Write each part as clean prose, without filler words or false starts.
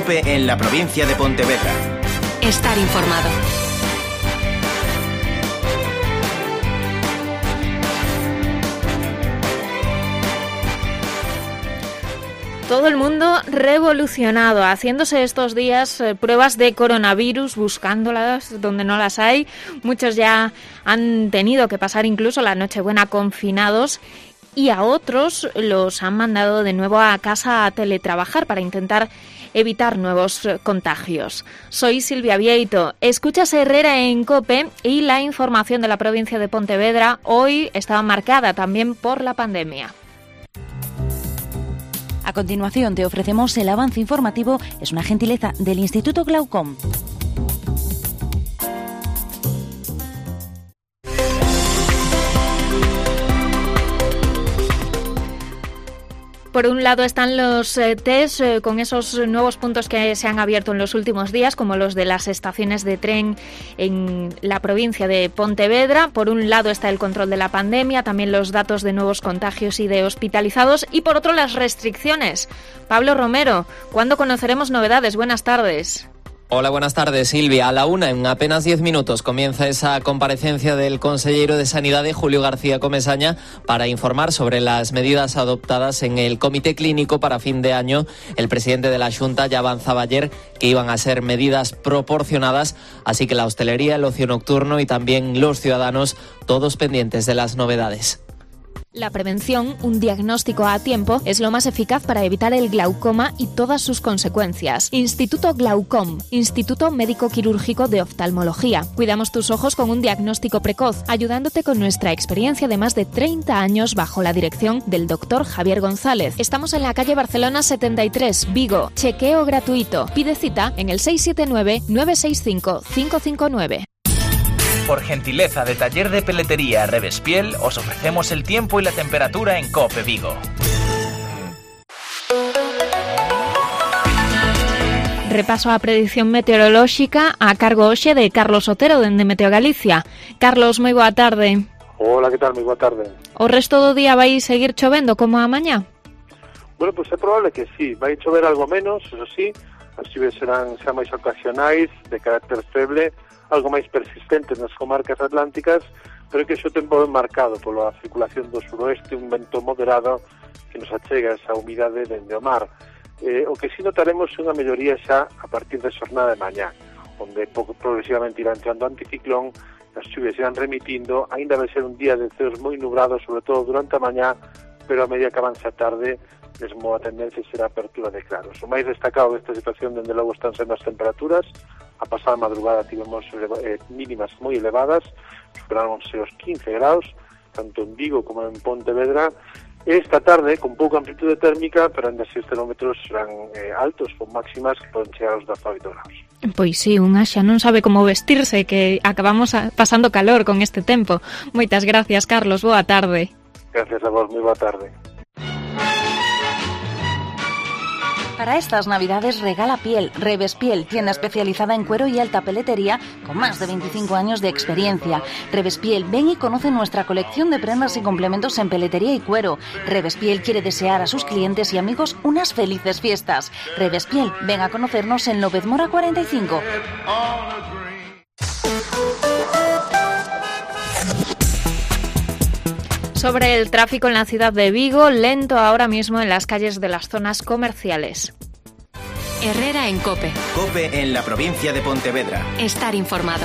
COPE en la provincia de Pontevedra. Estar informado. Todo el mundo revolucionado, haciéndose estos días pruebas de coronavirus, buscándolas donde no las hay. Muchos ya han tenido que pasar incluso la Nochebuena confinados y a otros los han mandado de nuevo a casa a teletrabajar para intentar evitar nuevos contagios. Soy Silvia Vieito, escuchas Herrera en COPE y la información de la provincia de Pontevedra hoy estaba marcada también por la pandemia. A continuación te ofrecemos el avance informativo, es una gentileza del Instituto Glaucom. Por un lado están los test con esos nuevos puntos que se han abierto en los últimos días, como los de las estaciones de tren en la provincia de Pontevedra. Por un lado está el control de la pandemia, también los datos de nuevos contagios y de hospitalizados, y por otro las restricciones. Pablo Romero, ¿cuándo conoceremos novedades? Buenas tardes. Hola, buenas tardes, Silvia. A la 1, en apenas 10 minutos, comienza esa comparecencia del consellero de Sanidad, Julio García Comesaña, para informar sobre las medidas adoptadas en el Comité Clínico para fin de año. El presidente de la Xunta ya avanzaba ayer que iban a ser medidas proporcionadas, así que la hostelería, el ocio nocturno y también los ciudadanos, todos pendientes de las novedades. La prevención, un diagnóstico a tiempo, es lo más eficaz para evitar el glaucoma y todas sus consecuencias. Instituto Glaucom, Instituto Médico Quirúrgico de Oftalmología. Cuidamos tus ojos con un diagnóstico precoz, ayudándote con nuestra experiencia de más de 30 años bajo la dirección del doctor Javier González. Estamos en la calle Barcelona 73, Vigo. Chequeo gratuito. Pide cita en el 679-965-559. Por gentileza de Taller de Peletería Revespiel, os ofrecemos el tiempo y la temperatura en COPE Vigo. Repaso a predicción meteorolóxica a cargo hoxe de Carlos Otero, dende Meteo Galicia. Carlos, moi boa tarde. Hola, que tal? Moi boa tarde. O resto do día vai seguir chovendo como a mañá? Bueno, pues é probable que sí. Vai chover algo menos, eso sí. As chuves serán máis ocasionais, de carácter feble, algo máis persistente nas comarcas atlánticas, pero que xo tempo é marcado pola circulación do suroeste, un vento moderado que nos achega esa humidade dende o mar. O que sí notaremos é unha melloría xa a partir da xornada de mañá, onde progresivamente irá entrando anticiclón, as chuves irán remitindo, aínda vai ser un día de ceos moi nubrados, sobre todo durante a mañá, pero a medida que avanza a tarde, mesmo a tendencia será a apertura de claros. O máis destacado desta situación, dende logo, están sendo as temperaturas. A pasada madrugada tivemos mínimas moi elevadas, superaron os 15 graus, tanto en Vigo como en Pontevedra. Esta tarde, con pouca amplitude térmica, pero ainda así os termómetros serán altos, con máximas que poden chegar aos 18 graus. Pois sí, unha xa non sabe como vestirse, que acabamos pasando calor con este tempo. Moitas gracias, Carlos, boa tarde. Gracias a vos, moi boa tarde. Para estas Navidades regala piel. Revespiel, tienda especializada en cuero y alta peletería con más de 25 años de experiencia. Revespiel, ven y conoce nuestra colección de prendas y complementos en peletería y cuero. Revespiel quiere desear a sus clientes y amigos unas felices fiestas. Revespiel, ven a conocernos en López Mora 45. Sobre el tráfico en la ciudad de Vigo, lento ahora mismo en las calles de las zonas comerciales. Herrera en COPE. COPE en la provincia de Pontevedra. Estar informado.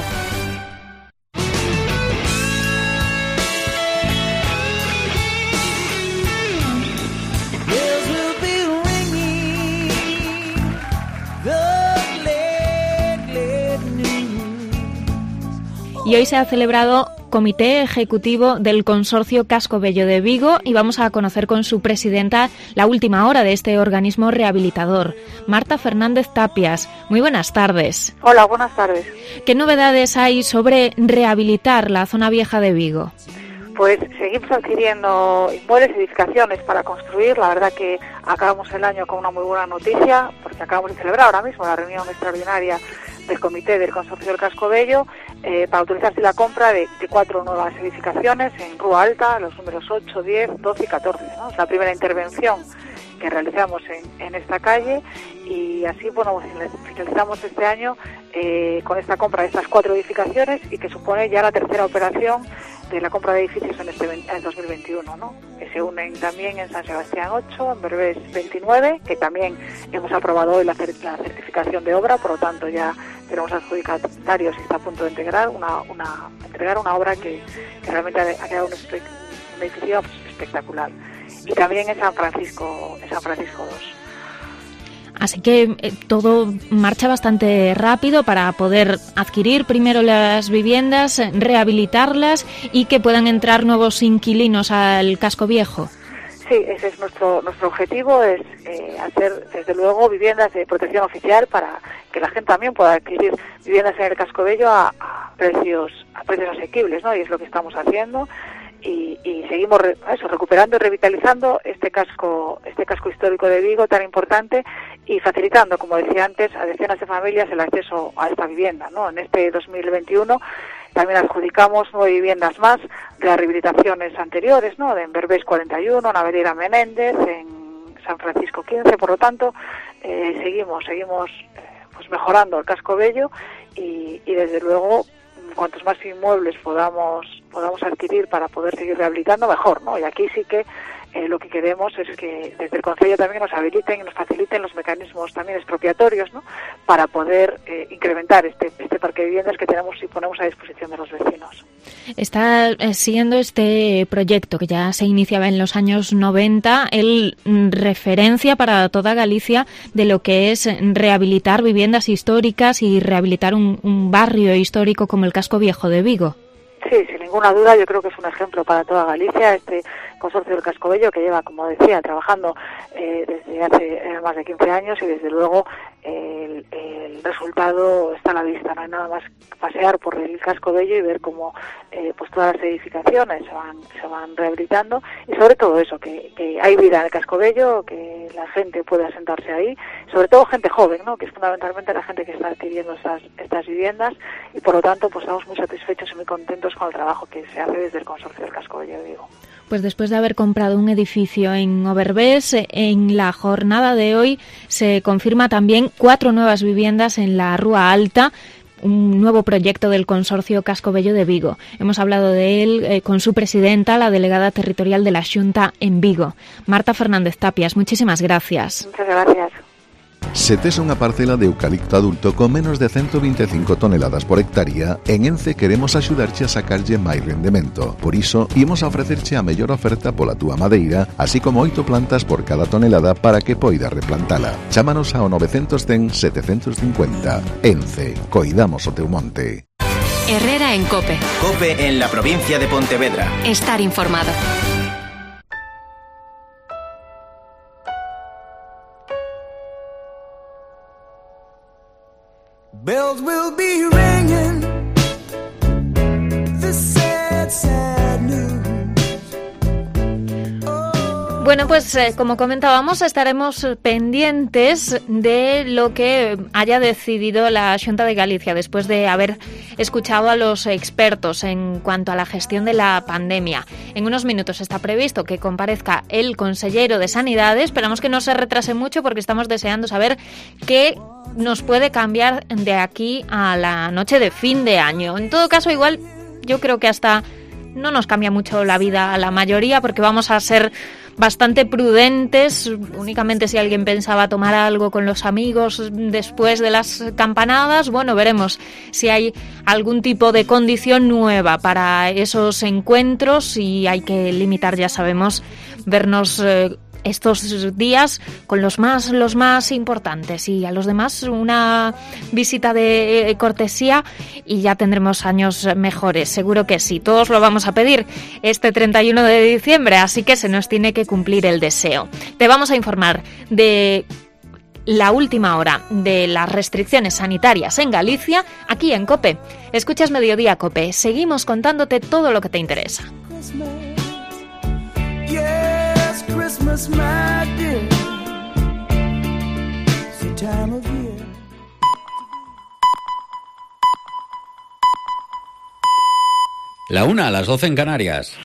Y hoy se ha celebrado Comité Ejecutivo del Consorcio Casco Vello de Vigo y vamos a conocer con su presidenta la última hora de este organismo rehabilitador, Marta Fernández Tapias. Muy buenas tardes. Hola, buenas tardes. ¿Qué novedades hay sobre rehabilitar la zona vieja de Vigo? Pues seguimos adquiriendo inmuebles y edificaciones para construir. La verdad que acabamos el año con una muy buena noticia, porque acabamos de celebrar ahora mismo la reunión extraordinaria del Comité del Consorcio del Casco Vello para autorizarse la compra de 4 nuevas edificaciones en Rúa Alta, los números 8, 10, 12 y 14. ¿no? Es la primera intervención que realizamos en esta calle, y así, bueno, finalizamos este año con esta compra de estas 4 edificaciones, y que supone ya la tercera operación de la compra de edificios en 2021, ¿no? Que se unen también en San Sebastián 8, en Berbés 29, que también hemos aprobado hoy la certificación de obra, por lo tanto ya tenemos adjudicatarios y está a punto de entregar una obra que realmente ha quedado un edificio espectacular. Y también en San Francisco 2. Así que todo marcha bastante rápido para poder adquirir primero las viviendas, rehabilitarlas y que puedan entrar nuevos inquilinos al casco viejo. Sí, ese es nuestro objetivo, es hacer desde luego viviendas de protección oficial para que la gente también pueda adquirir viviendas en el casco bello a precios asequibles, ¿no? Y es lo que estamos haciendo. Y seguimos recuperando y revitalizando este casco histórico de Vigo tan importante, y facilitando, como decía antes, a decenas de familias el acceso a esta vivienda, ¿no? En este 2021 también adjudicamos 9 viviendas más de las rehabilitaciones anteriores, ¿no? En Berbés 41, en Avenida Menéndez, en San Francisco 15, por lo tanto seguimos pues mejorando el casco bello, y desde luego cuantos más inmuebles podamos adquirir para poder seguir rehabilitando, mejor, ¿no? Y aquí sí que lo que queremos es que desde el Concello también nos habiliten y nos faciliten los mecanismos también expropiatorios, ¿no? Para poder incrementar este parque de viviendas que tenemos y ponemos a disposición de los vecinos. Está siendo este proyecto, que ya se iniciaba en los años 90, el referencia para toda Galicia de lo que es rehabilitar viviendas históricas y rehabilitar un barrio histórico como el Casco Viejo de Vigo. Sí, sin ninguna duda, yo creo que es un ejemplo para toda Galicia, este consorcio del Casco Bello, que lleva, como decía, trabajando desde hace más de 15 años, y desde luego el resultado está a la vista. No hay nada más que pasear por el Casco Bello y ver cómo pues todas las edificaciones se van rehabilitando, y sobre todo eso, que hay vida en el Casco Bello, que la gente puede asentarse ahí, sobre todo gente joven, ¿no? Que es fundamentalmente la gente que está adquiriendo estas viviendas, y por lo tanto pues estamos muy satisfechos y muy contentos con el trabajo que se hace desde el consorcio del Casco Bello de Vigo. Pues después de haber comprado un edificio en Oberbés, en la jornada de hoy se confirma también 4 nuevas viviendas en la Rúa Alta, un nuevo proyecto del Consorcio Casco Bello de Vigo. Hemos hablado de él con su presidenta, la delegada territorial de la Xunta en Vigo, Marta Fernández Tapias. Muchísimas gracias. Muchas gracias. Se tes unha parcela de eucalipto adulto con menos de 125 toneladas por hectárea, en ENCE queremos axudarche a sacarlle máis rendemento. Por iso, imos a ofrecerche a mellor oferta pola túa madeira, así como 8 plantas por cada tonelada para que poidas replantala. Chámanos ao 910 750. ENCE, coidamos o teu monte. Herrera en COPE. COPE en la provincia de Pontevedra. Estar informado. Bells will be ringing, the sad, sad news. Bueno, pues como comentábamos, estaremos pendientes de lo que haya decidido la Xunta de Galicia después de haber escuchado a los expertos en cuanto a la gestión de la pandemia. En unos minutos está previsto que comparezca el conselleiro de Sanidade. Esperamos que no se retrase mucho porque estamos deseando saber qué nos puede cambiar de aquí a la noche de fin de año. En todo caso, igual yo creo que hasta no nos cambia mucho la vida a la mayoría, porque vamos a ser bastante prudentes. Únicamente si alguien pensaba tomar algo con los amigos después de las campanadas, bueno, veremos si hay algún tipo de condición nueva para esos encuentros, y hay que limitar, ya sabemos, vernos estos días con los más importantes, y a los demás una visita de cortesía, y ya tendremos años mejores, seguro que sí. Todos lo vamos a pedir este 31 de diciembre, así que se nos tiene que cumplir el deseo. Te vamos a informar de la última hora de las restricciones sanitarias en Galicia, aquí en COPE. Escuchas Mediodía COPE, seguimos contándote todo lo que te interesa. Christmas, my dear, it's the time of year. La 1 a las 12 en Canarias.